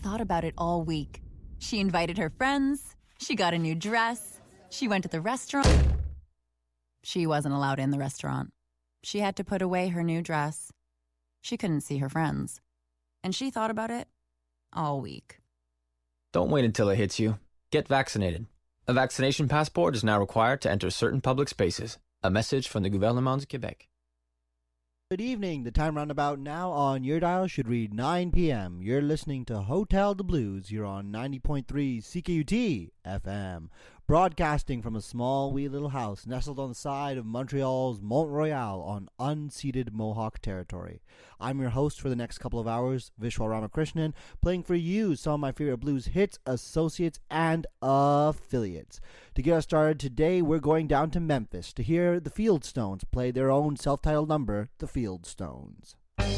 thought about it all week. She invited her friends. She got a new dress. She went to the restaurant. She wasn't allowed in the restaurant. She had to put away her new dress. She couldn't see her friends. And she thought about it all week. Don't wait until it hits you. Get vaccinated. A vaccination passport is now required to enter certain public spaces. A message from the Gouvernement du Québec. Good evening. The time roundabout now on your dial should read 9 p.m. You're listening to Hotel de Blues. You're on 90.3 CKUT FM, broadcasting from a small wee little house nestled on the side of Montreal's Mont Royal on unceded Mohawk territory. I'm your host for the next couple of hours, Vishwal Ramakrishnan, playing for you some of my favorite blues hits, associates, and affiliates. To get us started today, we're going down to Memphis to hear the Fieldstones play their own self-titled number, The Fieldstones.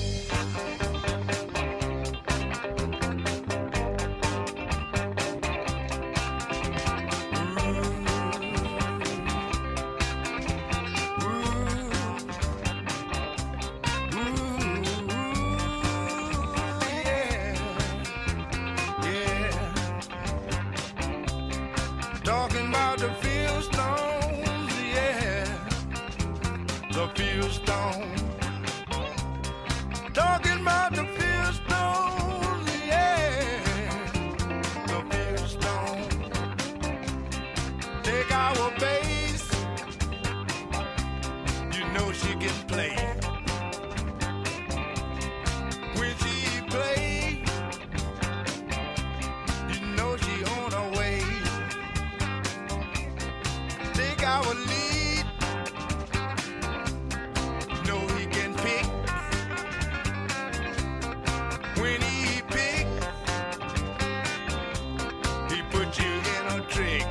Talking about the Fieldstones, yeah, the Fieldstones. Talking about the Fieldstones, yeah, the Fieldstones. Take our bass, you know she can play. When she play, you know she on her way. Take our lead, know he can pick. When he pick, he put you in a trick.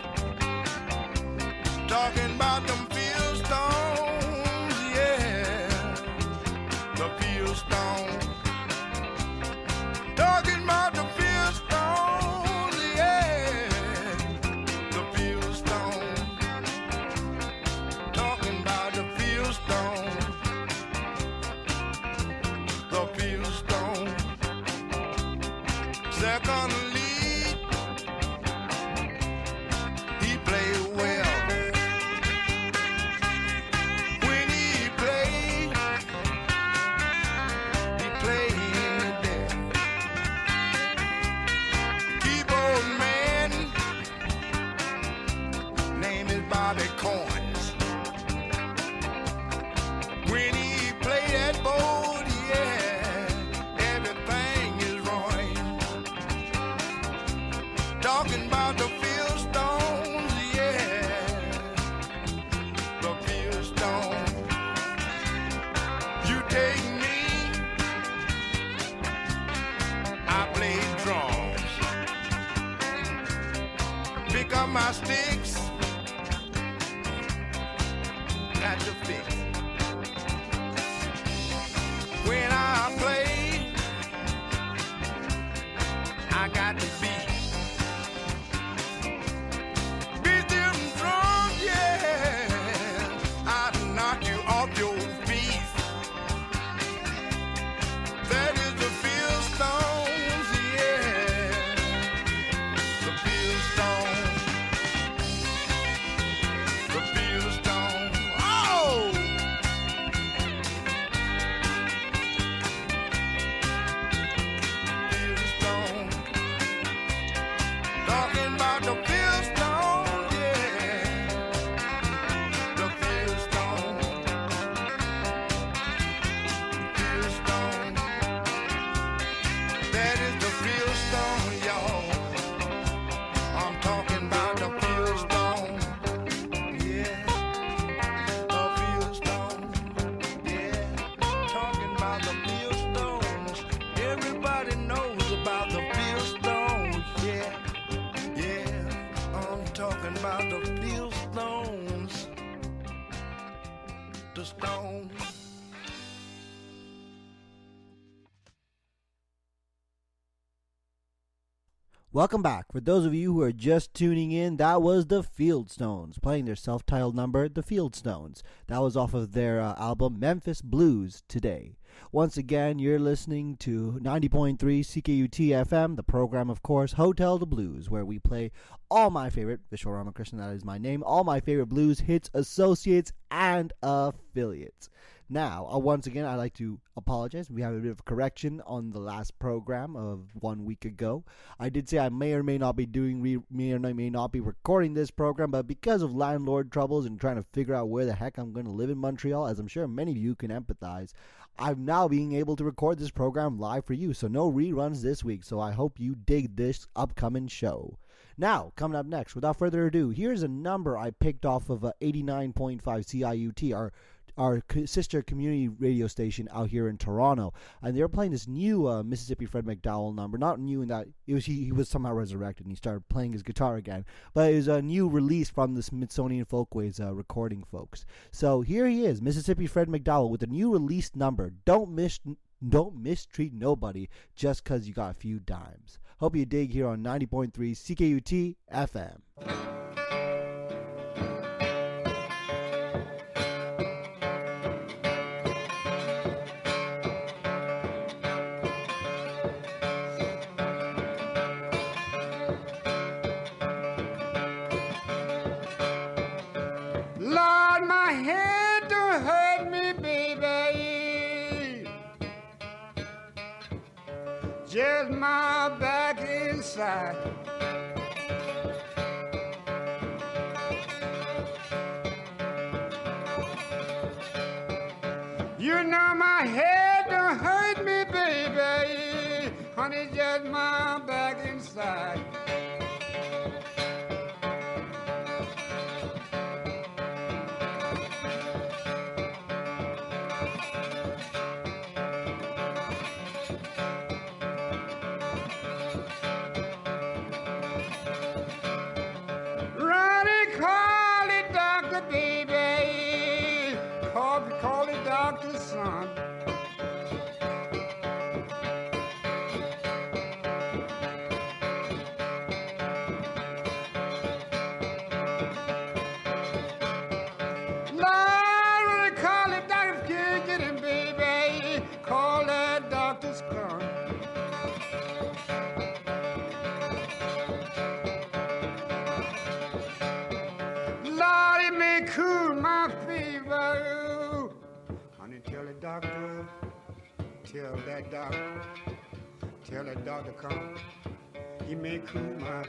Talking about them Fieldstones, yeah, the Fieldstones. Talking about the Fieldstones, yeah, the Fieldstones. Talking about the Fieldstones, the Fieldstones. Second lead, he played well. When he played dead. Keyboard man, name is Bobby Coins. When he played that board, yeah, everything is right. Talking about the Fieldstones, yeah, the Fieldstones. You take me, I play drums. Pick up my sticks, got to fix. When I play, I got to beat. Beat them drums, yeah, I'll knock you off your feet. That is the Fieldstones, yeah, the Fieldstones, the Fieldstones. Oh! Fieldstone. Talking about the Fieldstone, yeah, the Fieldstone, Fieldstone. That is the Fieldstone, y'all. I'm talking about the Fieldstone, yeah, the Fieldstone, yeah. Talking about the Fieldstones. Everybody knows about the Fieldstones, yeah, yeah. I'm talking about the Fieldstones, the Stones. Welcome back. For those of you who are just tuning in, that was the Fieldstones playing their self-titled number, The Fieldstones. That was off of their album Memphis Blues today. Once again, you're listening to 90.3 CKUT FM, the program, of course, Hotel the Blues, where we play all my favorite, Vishal Ramakrishnan, that is my name, all my favorite blues hits, associates, and affiliates. Now, once again, I'd like to apologize. We have a bit of correction on the last program of 1 week ago. I did say I may or may not be recording this program, but because of landlord troubles and trying to figure out where the heck I'm going to live in Montreal, as I'm sure many of you can empathize, I'm now being able to record this program live for you, so no reruns this week, so I hope you dig this upcoming show. Now, coming up next, without further ado, here's a number I picked off of 89.5 CIUT, our sister community radio station out here in Toronto, and they were playing this new Mississippi Fred McDowell number. Not new in that he was somehow resurrected and he started playing his guitar again, but it was a new release from the Smithsonian Folkways recording folks. So here he is, Mississippi Fred McDowell, with a new released number. Don't mistreat nobody just because you got a few dimes. Hope you dig here on 90.3 CKUT FM. Lord, my head don't hurt me, baby. Just my back inside. You know my head don't hurt me, baby. Honey, just my back inside. Call it doctor, baby. Call it doctor, son. Lord, call it doctor, can't get him, baby. Call that doctor's come. Cool my fever. Honey, tell the doctor, tell that doctor come. He may cool my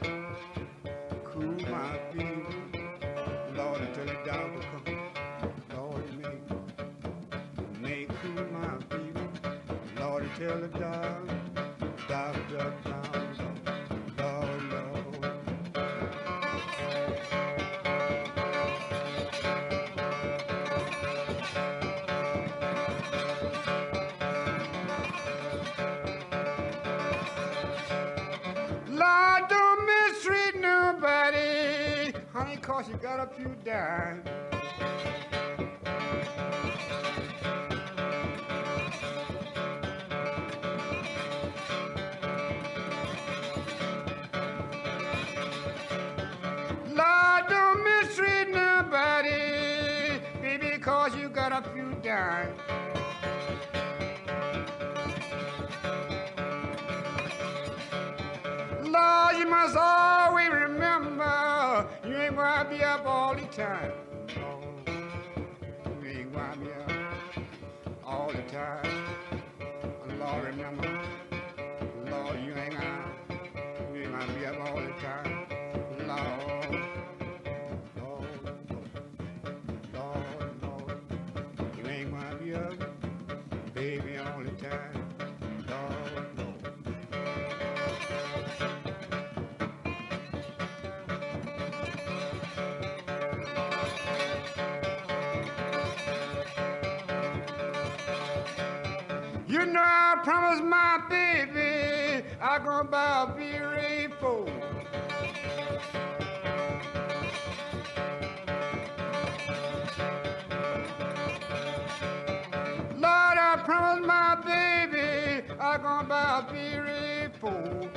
fever. Lord, tell the doctor come. Lord, he may cool my fever. Lord, tell the doctor come. Lord, don't mistreat nobody, honey, 'cause you got a few dimes. Lord, don't mistreat nobody, baby, 'cause you got a few dimes. Lord, you must always remember you ain't gonna be up all the time. No, you ain't gonna be up all the time. Lord, remember, Lord, you ain't gonna be up all the time. Lord, you ain't gonna be up, baby, all the time. You know I promised my baby I'm gonna buy a V-Ray-4. Lord, I promised my baby I'm gonna buy a V-Ray-4.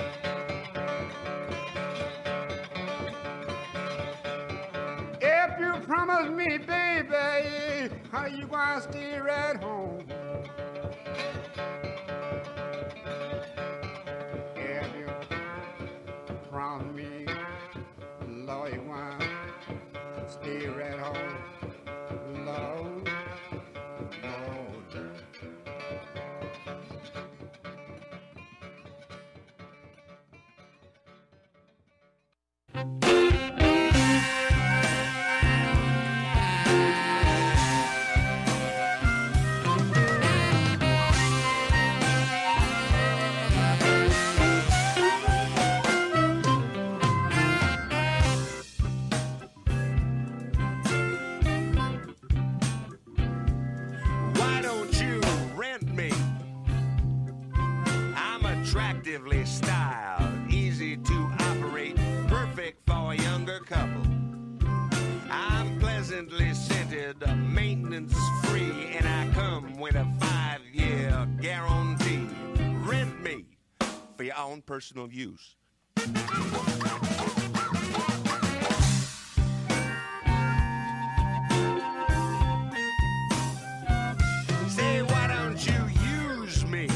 If you promise me, baby, how you gonna stay right home? Have you promised me, Lord, you gonna stay right home? Lord, Lord. Why don't you rent me? I'm attractively styled, easy to operate, perfect for a younger couple. I'm pleasantly scented, maintenance free, and I come with a 5-year guarantee. Rent me for your own personal use. Say, why don't you use me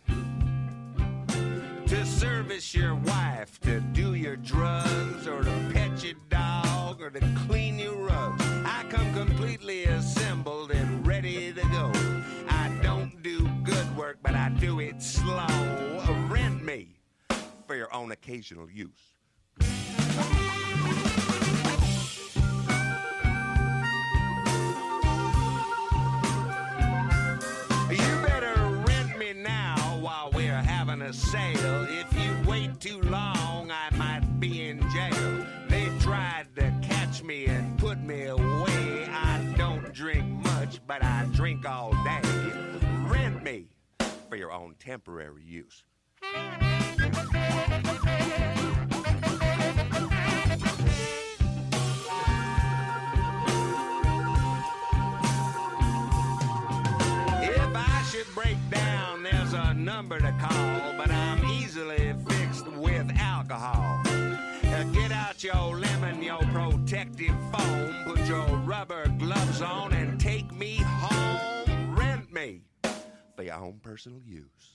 to service your wife, to do your drugs, or to pet your dog, or to clean your rugs? I come completely assembled and ready to go. I don't do good work, but I do it slow. Rent me for your own occasional use. You better rent me now while we're having a sale. If you wait too long, I might be in jail. They tried to catch me and put me away. I don't drink much, but I drink all day. Rent me for your own temporary use. If I should break down, there's a number to call, but I'm easily fixed with alcohol. Get out your lemon, your protective foam, put your rubber gloves on and take me home. Rent me for your own personal use.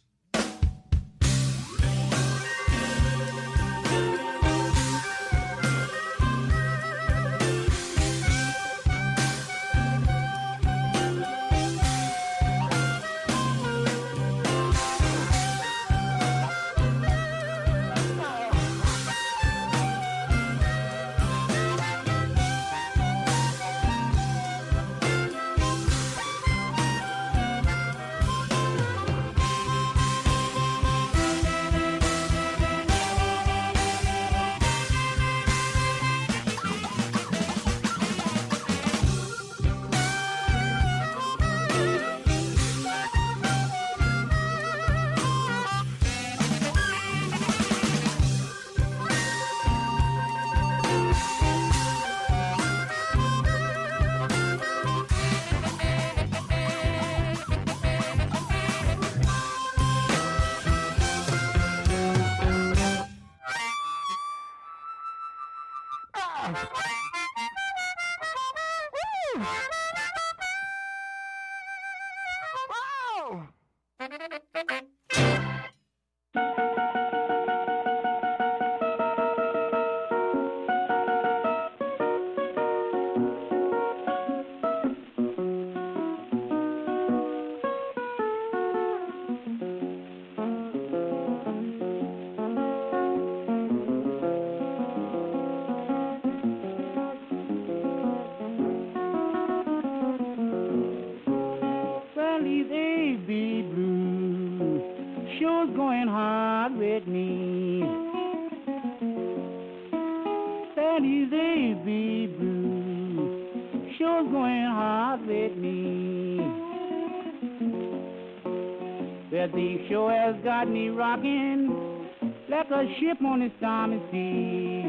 Got me rocking like a ship on the stormy sea.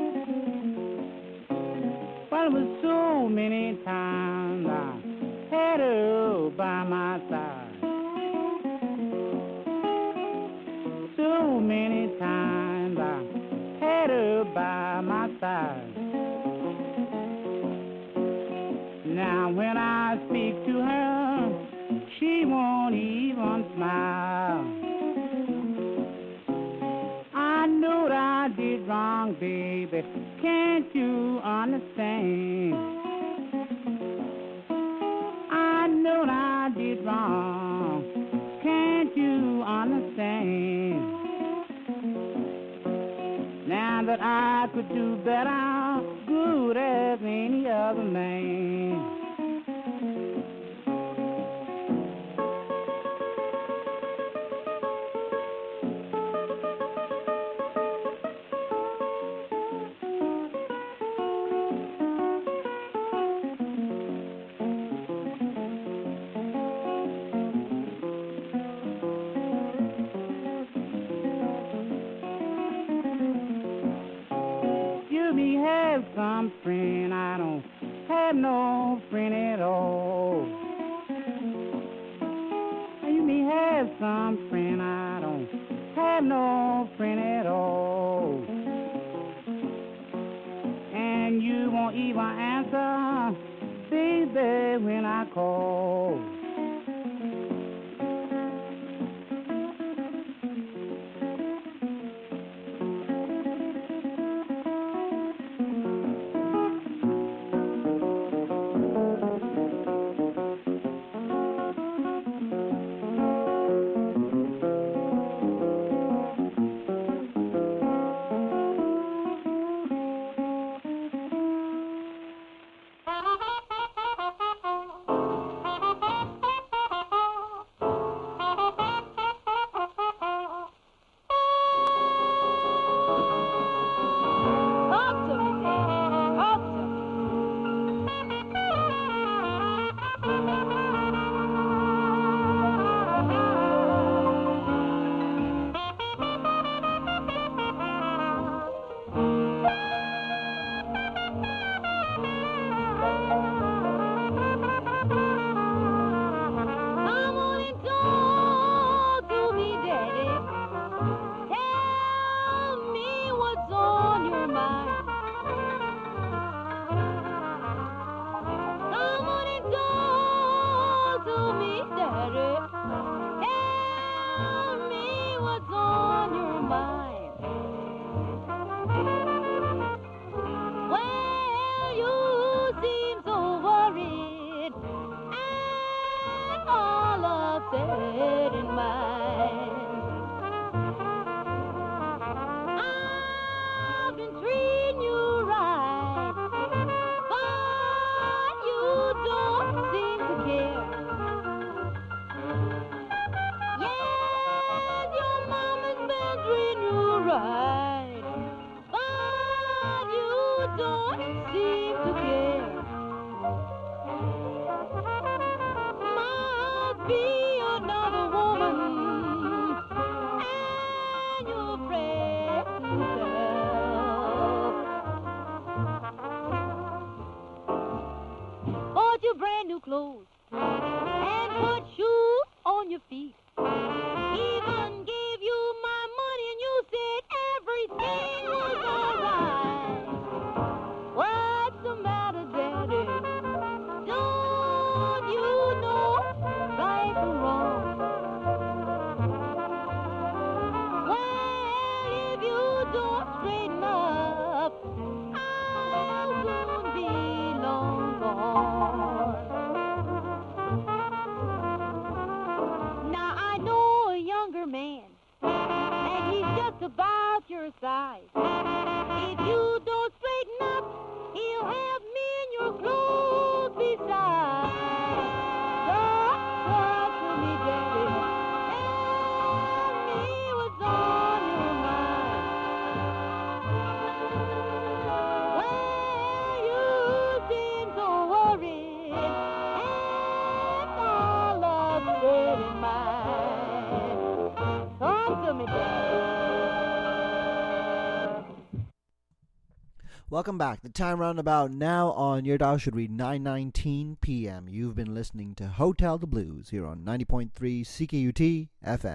Well, it was so many times I had her by my side. So many times I had her by my side. when I speak to her, she won't even smile. I know that I did wrong, baby. Can't you understand? I know that I did wrong. Can't you understand? Now that I could do better, good as any other man. Some friend, I don't have no friend at all. You may have some friend, I don't have no friend at all. And you won't even answer, baby, when I call. Welcome back. The time roundabout now on your dial should read 9:19 p.m. You've been listening to Hotel the Blues here on 90.3 CKUT FM.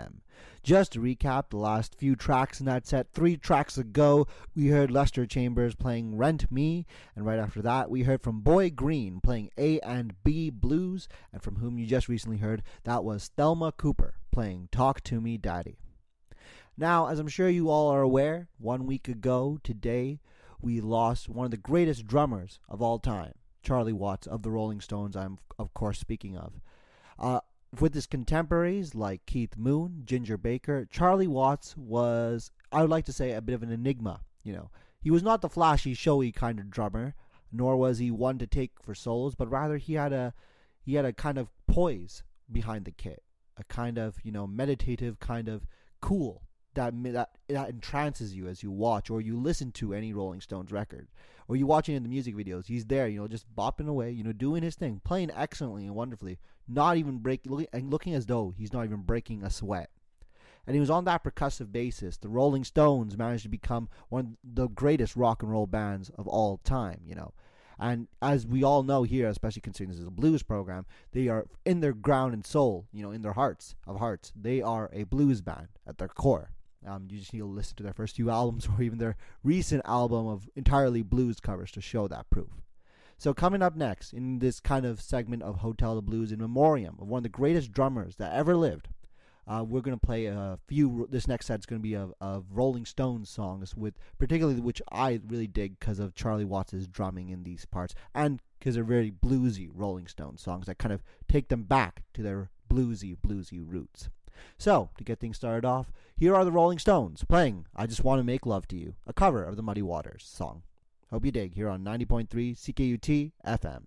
Just to recap the last few tracks in that set, 3 tracks ago, we heard Lester Chambers playing Rent Me, and right after that, we heard from Boy Green playing A&B Blues, and from whom you just recently heard, that was Thelma Cooper playing Talk to Me Daddy. Now, as I'm sure you all are aware, 1 week ago today, we lost one of the greatest drummers of all time, Charlie Watts of the Rolling Stones, I'm of course speaking of. With his contemporaries like Keith Moon, Ginger Baker, Charlie Watts was, I would like to say, a bit of an enigma. He was not the flashy, showy kind of drummer, nor was he one to take for solos, but rather he had a kind of poise behind the kit, a kind of meditative kind of cool that entrances you as you watch or you listen to any Rolling Stones record, or you watch it in the music videos. He's there, just bopping away, doing his thing, playing excellently and wonderfully, not even looking as though he's not even breaking a sweat. And he was on that percussive basis. The Rolling Stones managed to become one of the greatest rock and roll bands of all time, And as we all know here, especially considering this is a blues program, they are in their ground and soul, in their hearts of hearts. They are a blues band at their core. You just need to listen to their first few albums or even their recent album of entirely blues covers to show that proof. So coming up next in this kind of segment of Hotel the Blues in memoriam of one of the greatest drummers that ever lived, we're going to play a few. This next set is going to be of Rolling Stones songs, with particularly which I really dig because of Charlie Watts' drumming in these parts, and because they're very bluesy Rolling Stones songs that kind of take them back to their bluesy roots. So, to get things started off, here are the Rolling Stones playing I Just Want to Make Love to You, a cover of the Muddy Waters song. Hope you dig, here on 90.3 CKUT FM.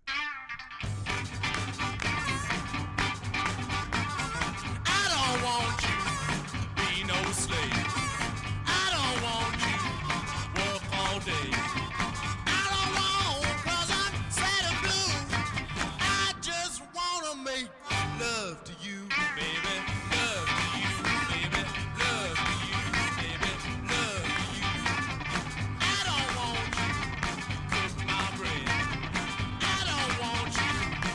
I don't want you to be no slave. I don't want you to work all day. I don't want, 'cause I'm sad and blue. I just want to make love to you, baby. Love to you, baby. Love to you, baby. Love to you. I don't want you to cook my bread. I don't want you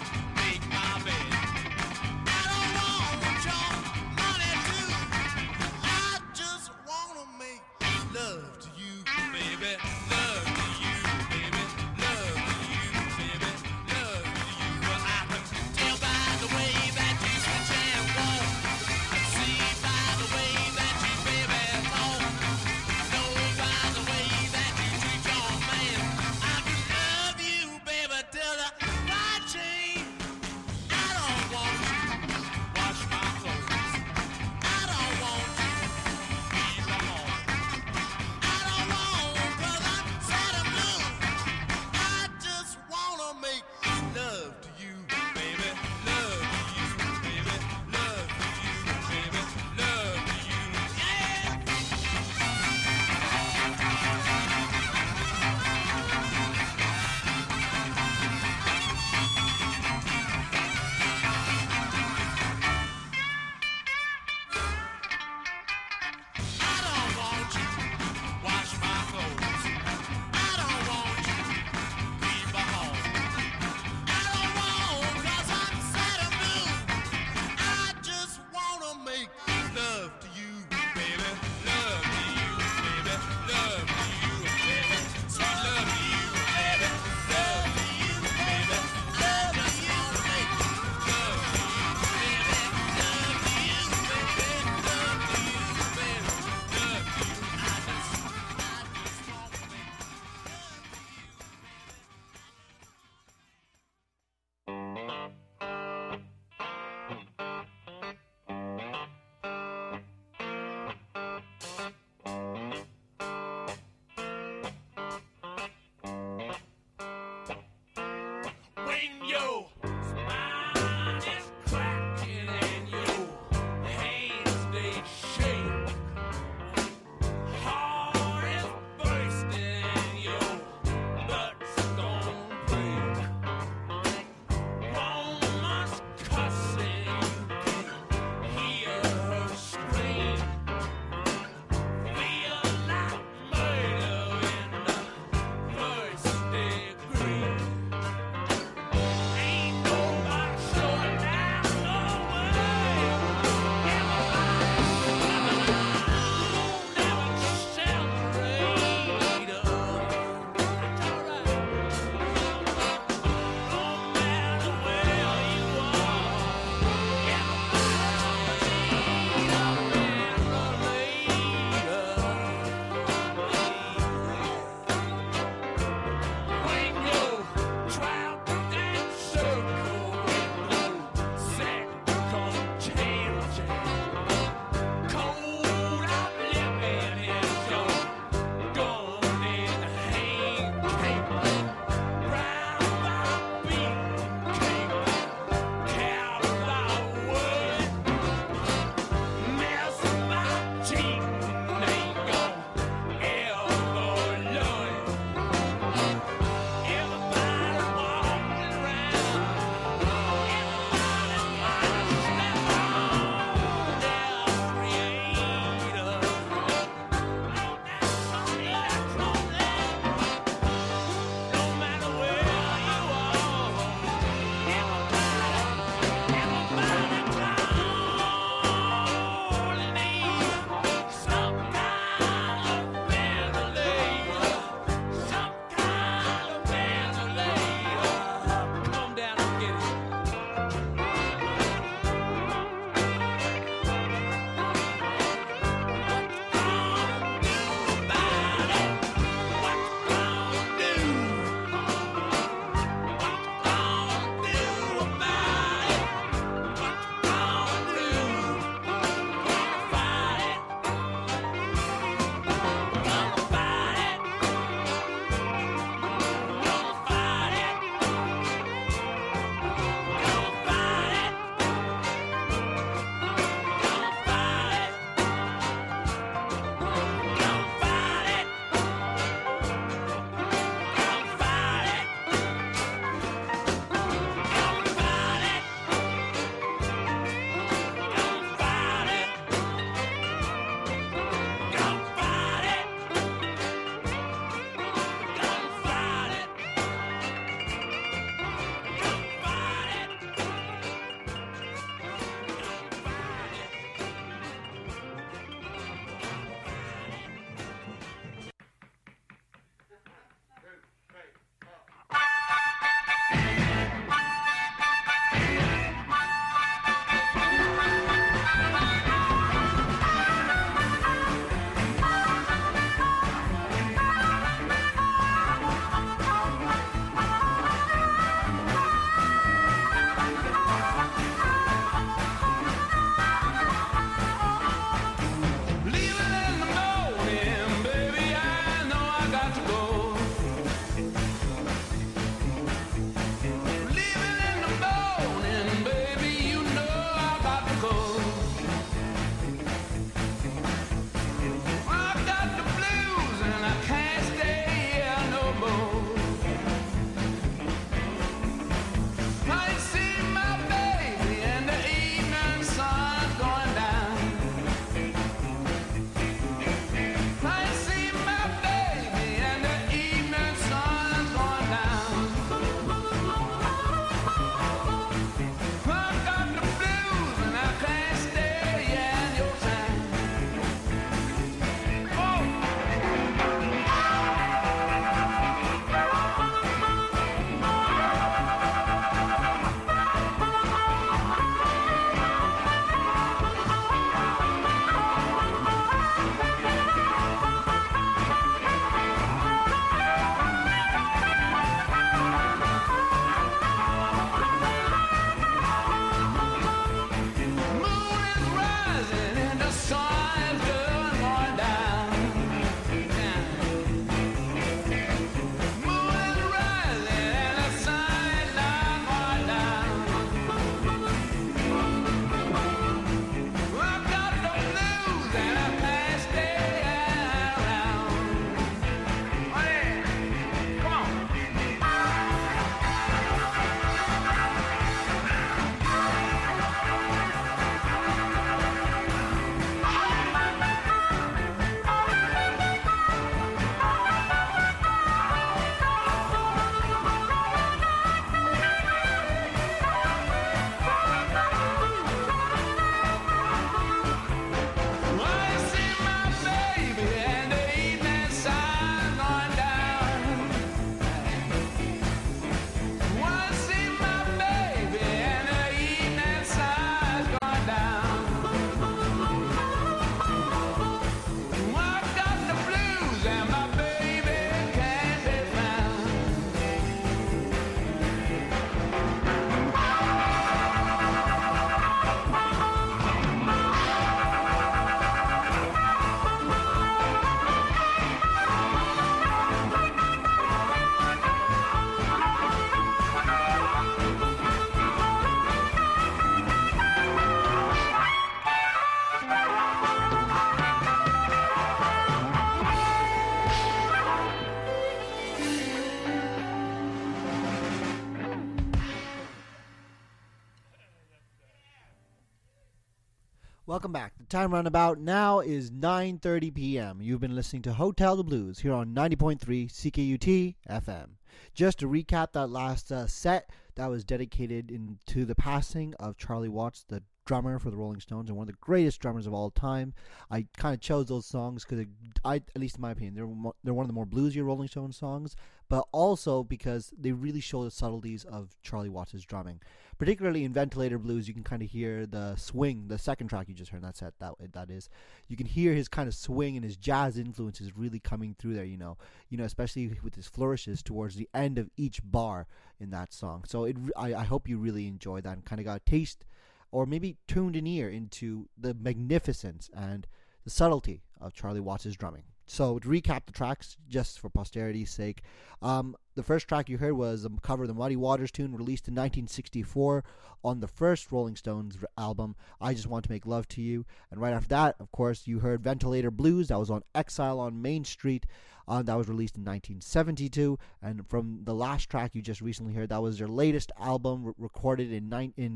Welcome back. The time roundabout now is 9:30 p.m. You've been listening to Hotel the Blues here on 90.3 CKUT FM. Just to recap that last set, that was dedicated to the passing of Charlie Watts, the drummer for the Rolling Stones and one of the greatest drummers of all time. I kind of chose those songs because, at least in my opinion, they're one of the more bluesier Rolling Stones songs, but also because they really show the subtleties of Charlie Watts' drumming. Particularly in Ventilator Blues, you can kind of hear the swing, the second track you just heard in that set, that is. You can hear his kind of swing and his jazz influences really coming through there, you know, especially with his flourishes towards the end of each bar in that song. So I hope you really enjoyed that and kind of got a taste or maybe tuned an ear into the magnificence and the subtlety of Charlie Watts' drumming. So to recap the tracks, just for posterity's sake, the first track you heard was a cover of the Muddy Waters tune released in 1964 on the first Rolling Stones album, I Just Want to Make Love to You. And right after that, of course, you heard Ventilator Blues. That was on Exile on Main Street. That was released in 1972. And from the last track you just recently heard, that was their latest album recorded in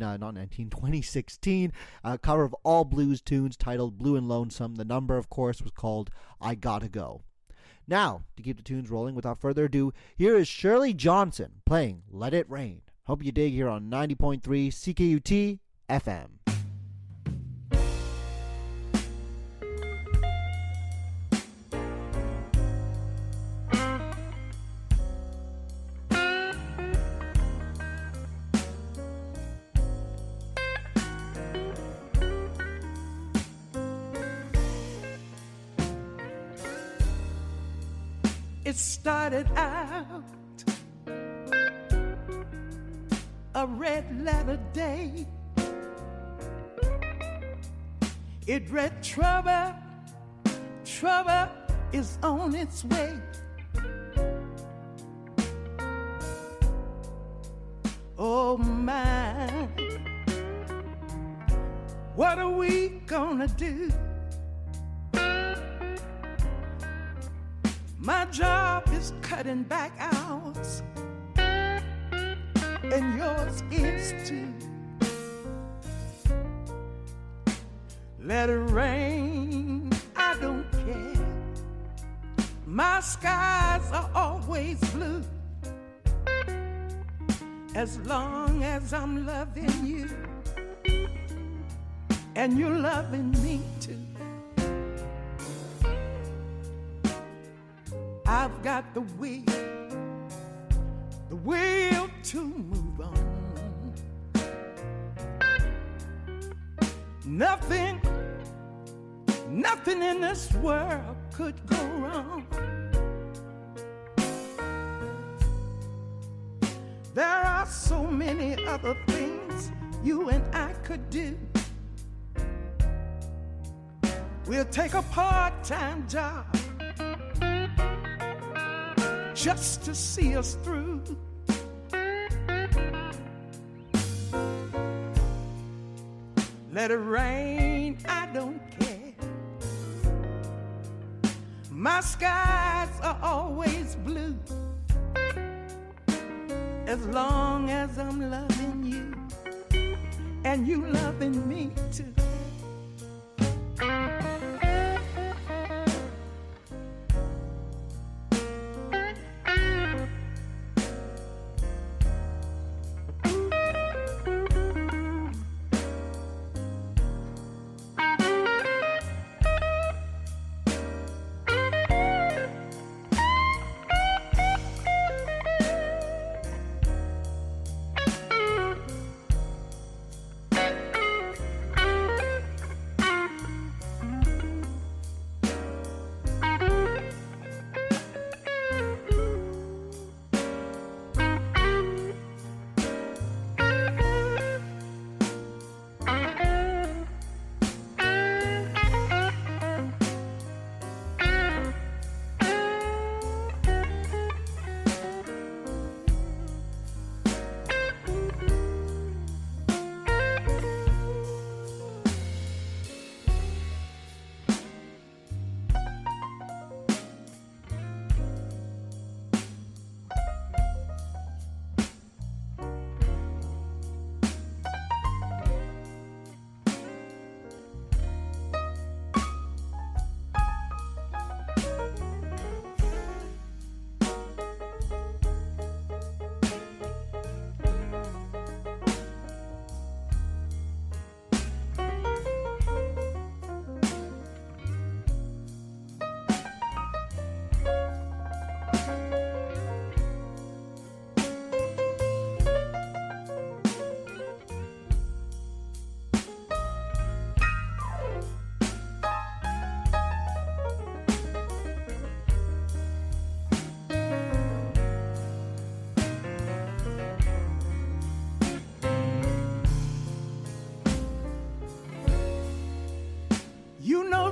2016. A cover of all blues tunes titled Blue and Lonesome. The number, of course, was called I Gotta Go. Now, to keep the tunes rolling, without further ado, here is Shirley Johnson playing Let It Rain. Hope you dig here on 90.3 CKUT FM. It started out a red letter day. It read, trouble, trouble is on its way. Oh my, what are we gonna do? My job is cutting back hours, and yours is too. Let it rain, I don't care. My skies are always blue, as long as I'm loving you, and you're loving me too. I've got the will to move on. Nothing in this world could go wrong. There are so many other things you and I could do. We'll take a part-time job just to see us through. Let it rain, I don't care. My skies are always blue, as long as I'm loving you, and you loving me too.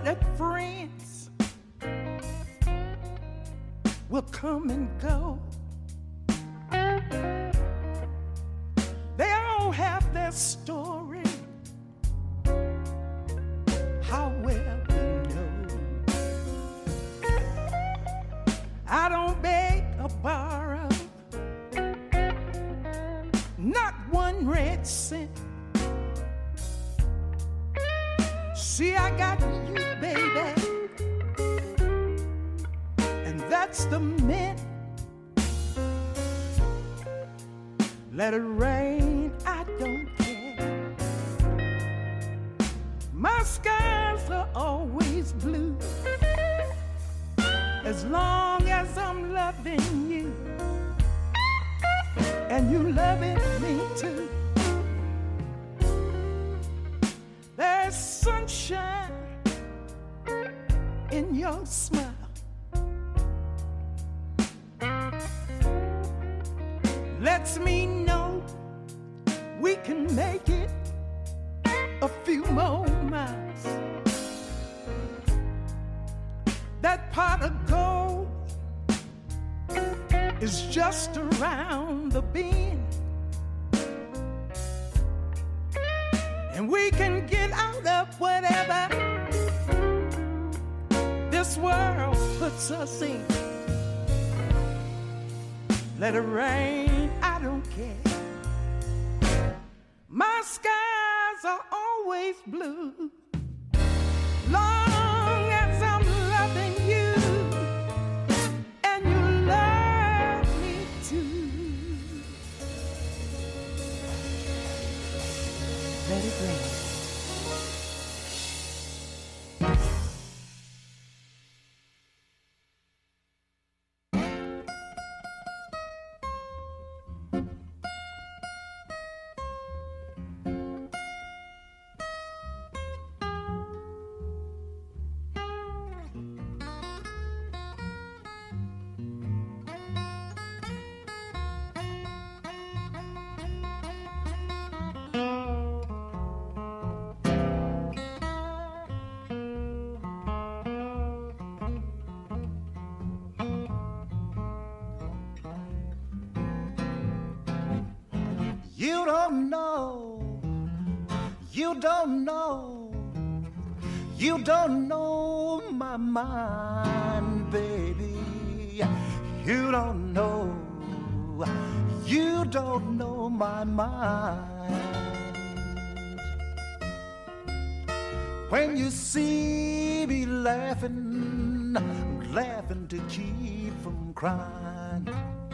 that friends will come and go. They all have their story, however know. I don't beg or borrow, not one red cent. See, I got you, baby, and that's the mint. Let it rain, I don't care. My skies are always blue, as long as I'm loving you, and you loving me too. There's sunshine in your smile. Lets me know we can make it a few more miles. That pot of gold is just around the bend, and we can get out of whatever this world puts us in. Let it rain, I don't care. My skies are always blue, long as I'm loving you, and you love me too. Let it rain. You don't know, you don't know, you don't know my mind, baby. You don't know, you don't know my mind. When you see me laughing, laughing to keep from crying.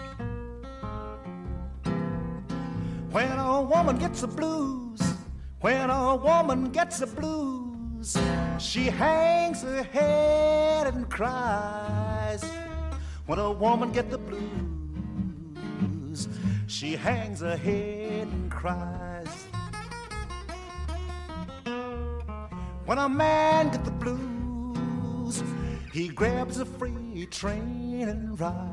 When a woman gets the blues, when a woman gets the blues, she hangs her head and cries. When a woman gets the blues, she hangs her head and cries. When a man gets the blues, he grabs a freight train and rides.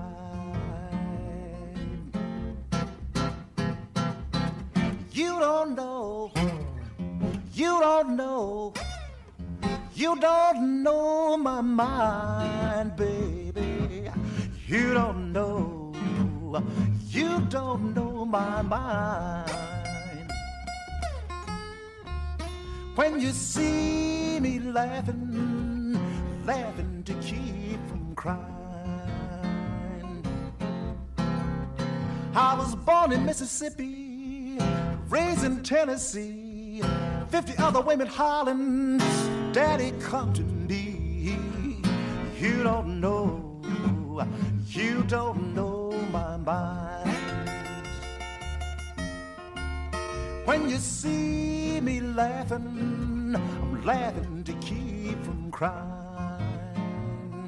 You don't know, you don't know, you don't know my mind, baby. You don't know, you don't know my mind. When you see me laughing, laughing to keep from crying. I was born in Mississippi, raised in Tennessee, 50 other women hollering, Daddy, come to me. You don't know, you don't know my mind. When you see me laughing, I'm laughing to keep from crying.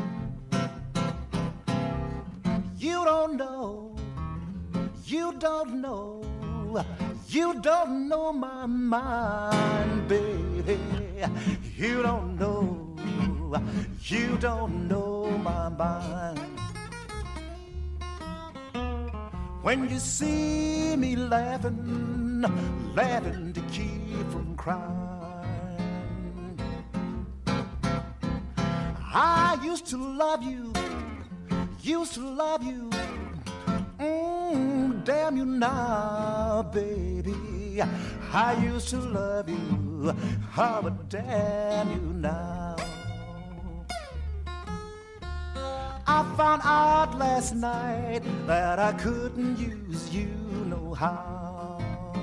You don't know, you don't know, you don't know my mind, baby. You don't know, you don't know my mind. When you see me laughing, laughing to keep from crying. used to love you, used to love you. Damn you now, baby. I used to love you, oh, but damn you now. I found out last night that I couldn't use you no how.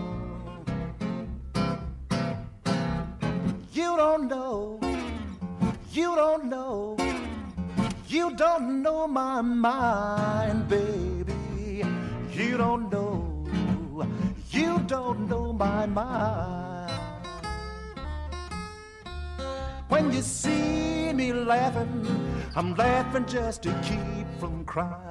You don't know, you don't know, you don't know my mind, baby. You don't know, you don't know my mind. When you see me laughing, I'm laughing just to keep from crying.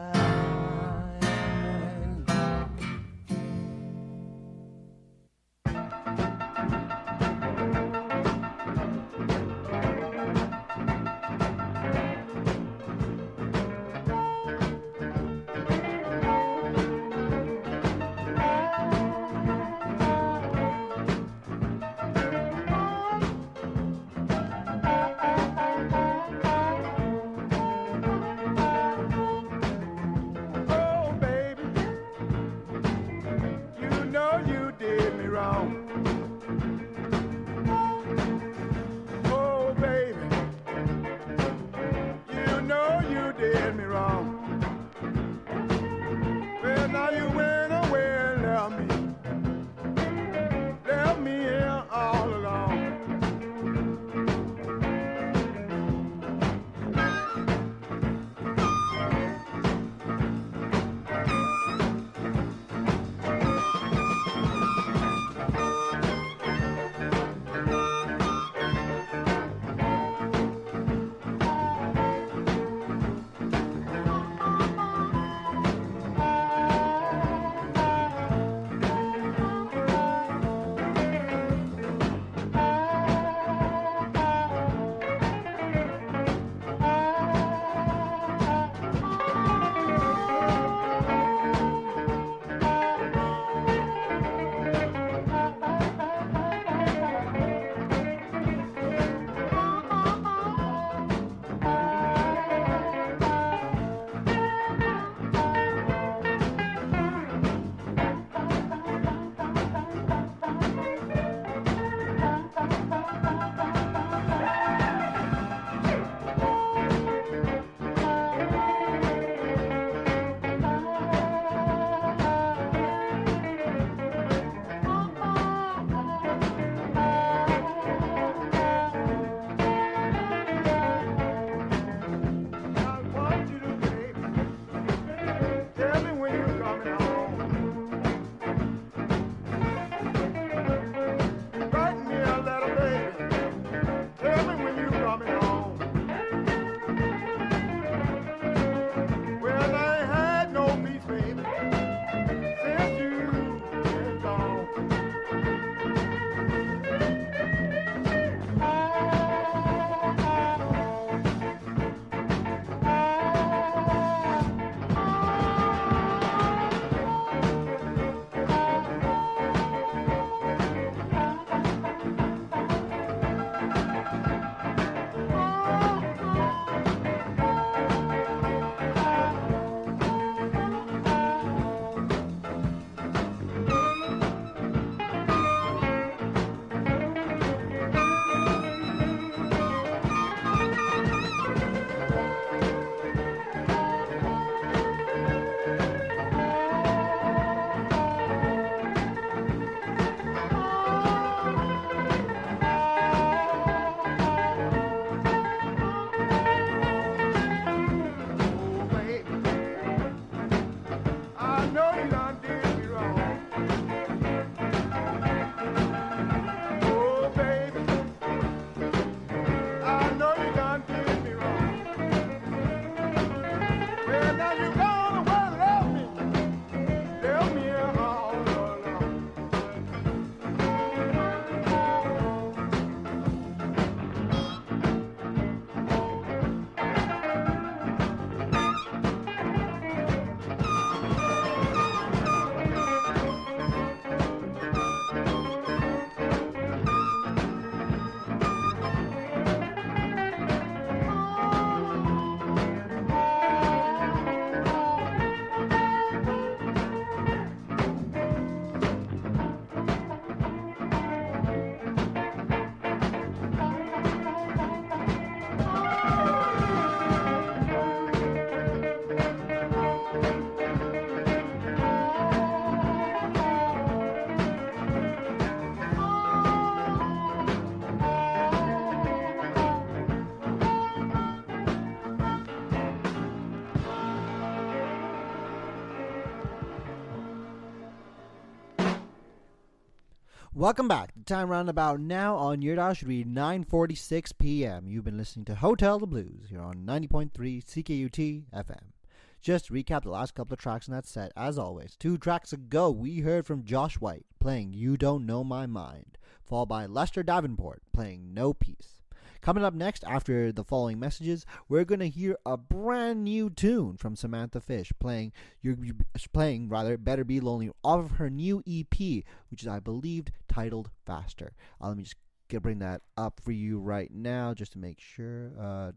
Welcome back. The time roundabout now on your dial should read 9:46 p.m. You've been listening to Hotel the Blues here on 90.3 CKUT FM. Just to recap the last couple of tracks in that set, as always, 2 tracks ago we heard from Josh White playing You Don't Know My Mind, followed by Lester Davenport playing No Peace. Coming up next, after the following messages, we're going to hear a brand new tune from Samantha Fish playing Better Be Lonely off of her new EP, which is, I believe, titled Faster. Let me just bring that up for you right now just to make sure.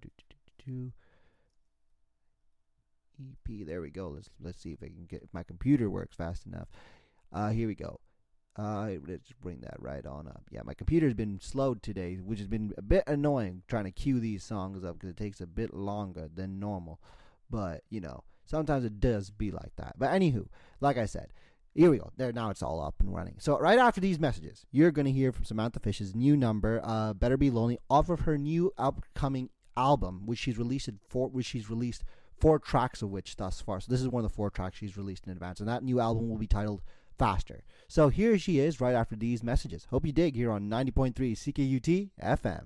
EP, there we go. Let's see if I can get if my computer works fast enough. Here we go. Let's bring that right on up. Yeah, my computer's been slowed today, which has been a bit annoying trying to queue these songs up because it takes a bit longer than normal. But, sometimes it does be like that. But anywho, like I said, here we go. There, now it's all up and running. So right after these messages, you're going to hear from Samantha Fish's new number, Better Be Lonely, off of her new upcoming album, which she's released 4 tracks of which thus far. So this is one of the 4 tracks she's released in advance. And that new album will be titled Faster. So here she is right after these messages. Hope you dig here on 90.3 CKUT FM.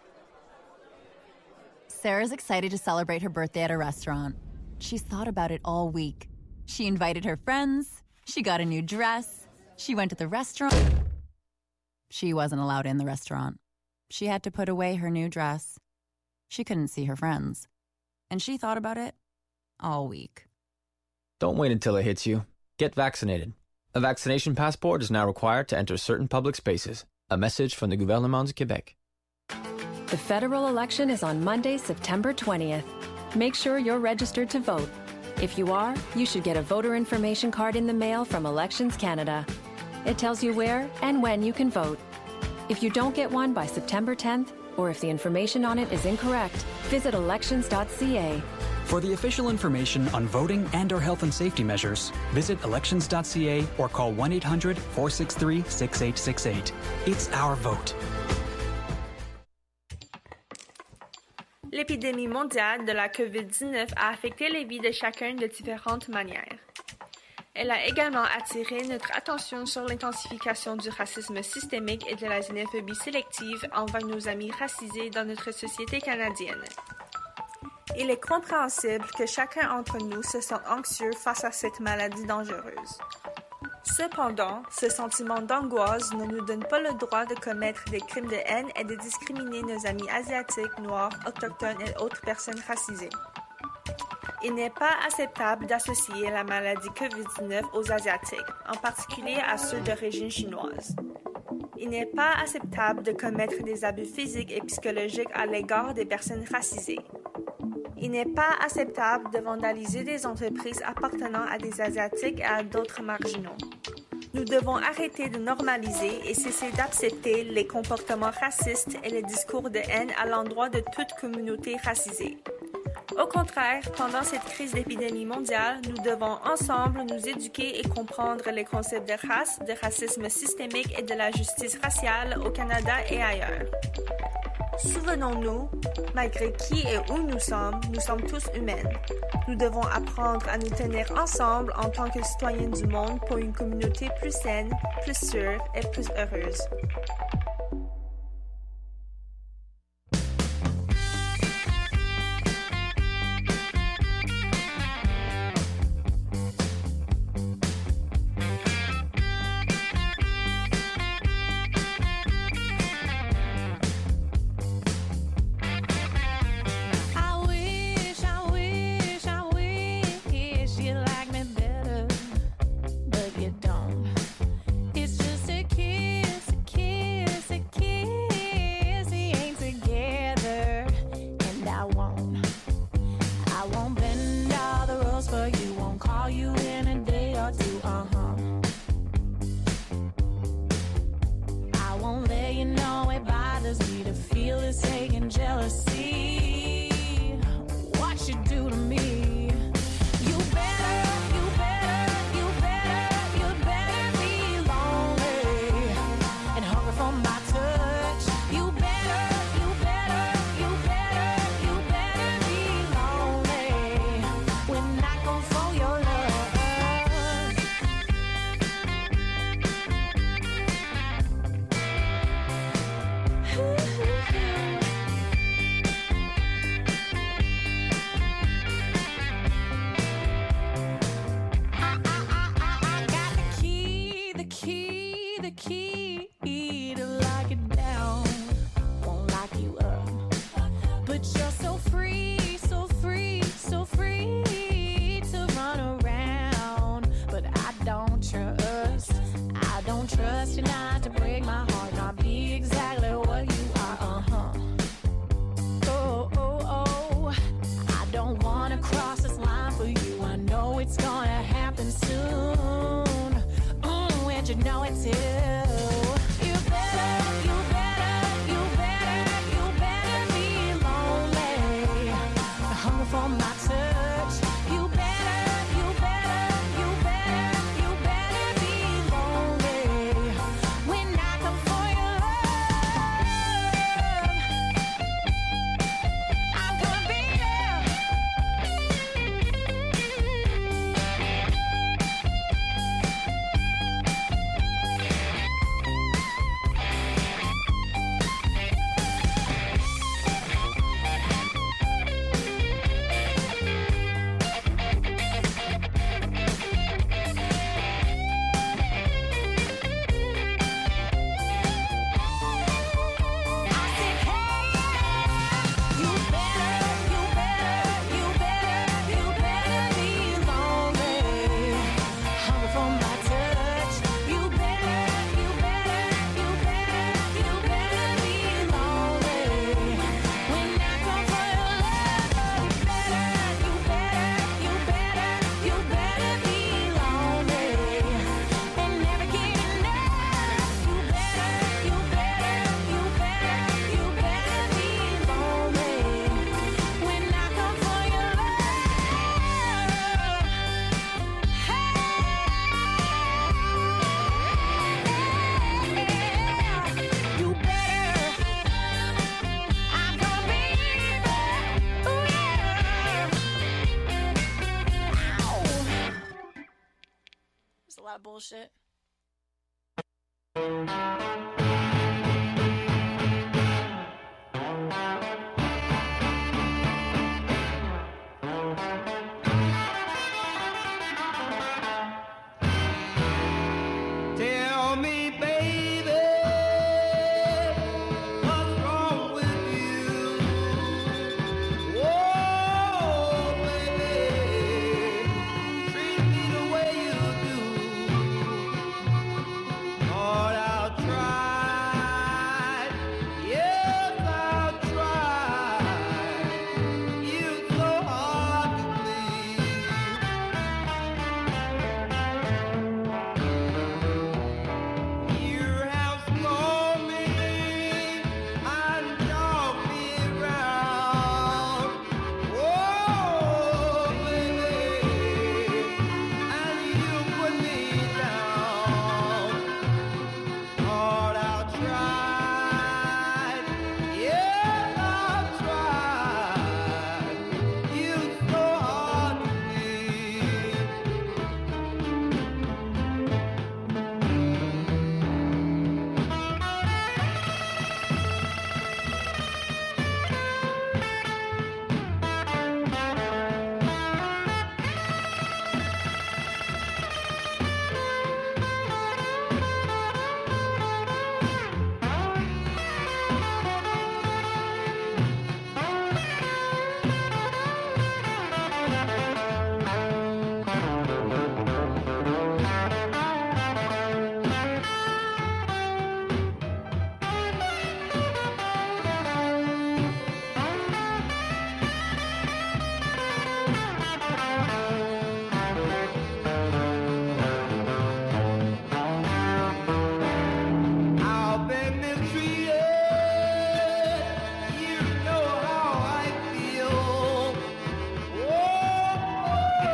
Sarah's excited to celebrate her birthday at a restaurant. She's thought about it all week. She invited her friends. She got a new dress. She went to the restaurant. She wasn't allowed in the restaurant. She had to put away her new dress. She couldn't see her friends. And she thought about it all week. Don't wait until it hits you. Get vaccinated. A vaccination passport is now required to enter certain public spaces. A message from the Gouvernement du Québec. The federal election is on Monday, September 20th. Make sure you're registered to vote. If you are, you should get a voter information card in the mail from Elections Canada. It tells you where and when you can vote. If you don't get one by September 10th, or if the information on it is incorrect, visit elections.ca. For the official information on voting and/or health and safety measures, visit elections.ca or call 1-800-463-6868. It's our vote. L'épidémie mondiale de la COVID-19 a affecté les vies de chacun de différentes manières. Elle a également attiré notre attention sur l'intensification du racisme systémique et de la xénophobie sélective envers nos amis racisés dans notre société canadienne. Il est compréhensible que chacun d'entre nous se sent anxieux face à cette maladie dangereuse. Cependant, ce sentiment d'angoisse ne nous donne pas le droit de commettre des crimes de haine et de discriminer nos amis asiatiques, noirs, autochtones et autres personnes racisées. Il n'est pas acceptable d'associer la maladie COVID-19 aux Asiatiques, en particulier à ceux d'origine chinoise. Il n'est pas acceptable de commettre des abus physiques et psychologiques à l'égard des personnes racisées. Il n'est pas acceptable de vandaliser des entreprises appartenant à des Asiatiques et à d'autres marginaux. Nous devons arrêter de normaliser et cesser d'accepter les comportements racistes et les discours de haine à l'endroit de toute communauté racisée. Au contraire, pendant cette crise d'épidémie mondiale, nous devons ensemble nous éduquer et comprendre les concepts de race, de racisme systémique et de la justice raciale au Canada et ailleurs. Souvenons-nous, malgré qui et où nous sommes tous humaines. Nous devons apprendre à nous tenir ensemble en tant que citoyens du monde pour une communauté plus saine, plus sûre et plus heureuse. that bullshit. Tell me, baby, what's wrong with you? Oh, baby, treat me the way you do. Lord, I'll try. Yes, I'll try. You're so hard to please. You have scolded me and dogged me around. Oh, baby, and you put me down. Lord, I'll try. Yes, I'll try. You're so hard to please. I've been mistreated. You know how I feel. Oh,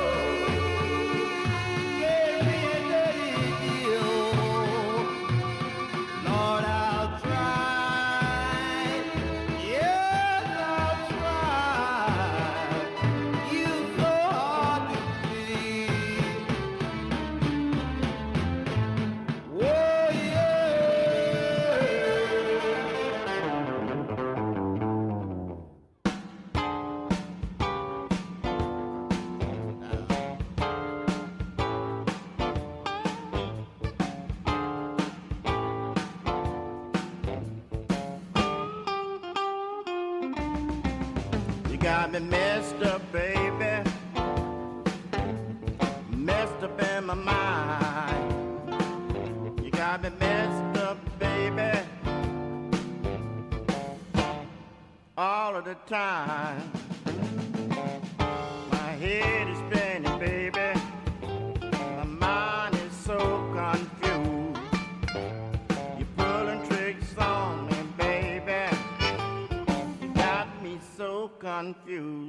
gave me a dirty deal. Lord, I'll try. Yes, I'll try. You're so hard to please. Oh, yeah. You got me messed up, baby. Messed up in my mind. You got me messed up, baby. All of the time. My head is spinning, baby. My mind is so confused. You're pulling tricks on me, baby. You got me so confused.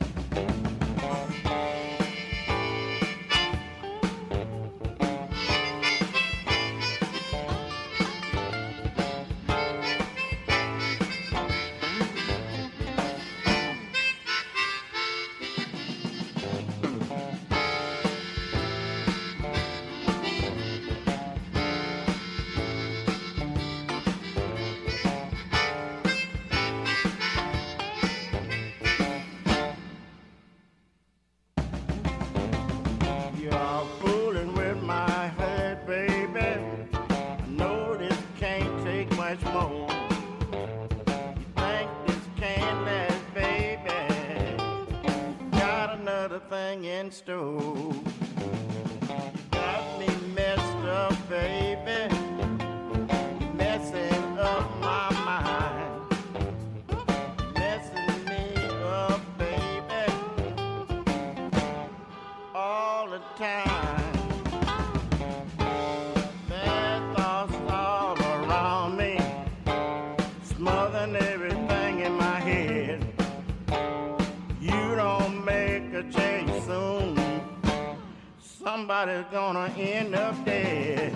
You're fooling with my head, baby. I know this can't take much more. You think this can't last, baby? Got another thing in store. You got me messed up, baby. Messing up my mind. Messing me up, baby. All the time. Bad thoughts all around me, smothering everything in my head. You don't make a change soon, somebody's gonna end up dead.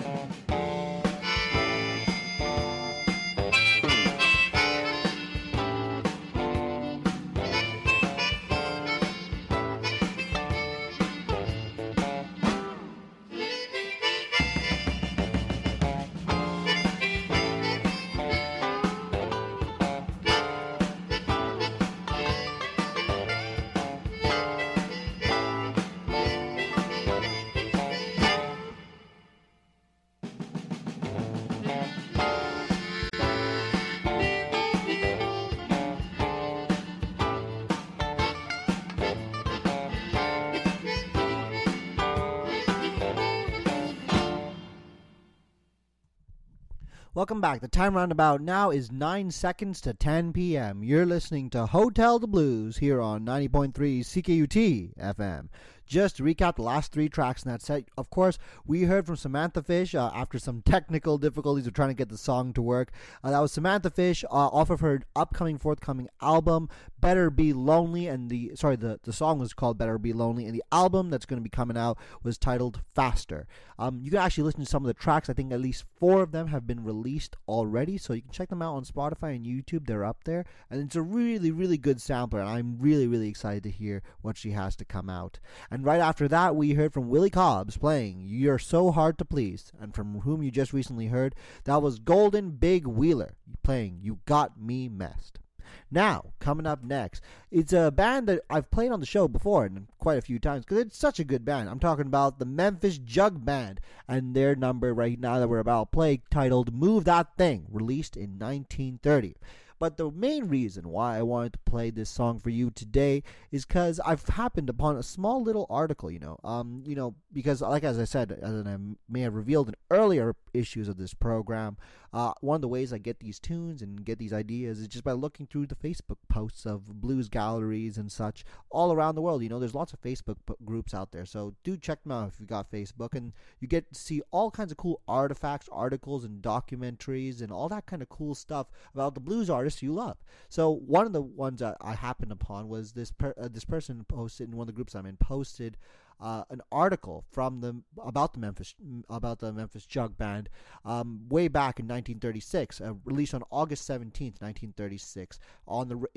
Welcome back. The time roundabout now is 9 seconds to 10 p.m. You're listening to Hotel the Blues here on 90.3 CKUT FM. Just to recap the last three tracks in that set, of course, we heard from Samantha Fish after some technical difficulties of trying to get the song to work. That was Samantha Fish off of her forthcoming album, Better Be Lonely, and the song was called Better Be Lonely, and the album that's going to be coming out was titled Faster. You can actually listen to some of the tracks. I think at least 4 of them have been released already, so you can check them out on Spotify and YouTube. They're up there, and it's a really, really good sampler, and I'm really, really excited to hear what she has to come out. And right after that, we heard from Willie Cobbs playing You're So Hard to Please, and from whom you just recently heard, that was Golden Big Wheeler playing You Got Me Messed. Now, coming up next, it's a band that I've played on the show before and quite a few times because it's such a good band. I'm talking about the Memphis Jug Band and their number right now that we're about to play titled Move That Thing, released in 1930. But the main reason why I wanted to play this song for you today is because I've happened upon a small little article, because as I said, as I may have revealed in earlier issues of this program, one of the ways I get these tunes and get these ideas is just by looking through the Facebook posts of blues galleries and such all around the world. There's lots of Facebook groups out there, so do check them out if you've got Facebook, and you get to see all kinds of cool artifacts, articles, and documentaries, and all that kind of cool stuff about the blues artists you love. So one of the ones that I happened upon was this person posted in one of the groups I'm in, posted an article about the Memphis Jug Band way back in 1936, released on August 17th, 1936, on the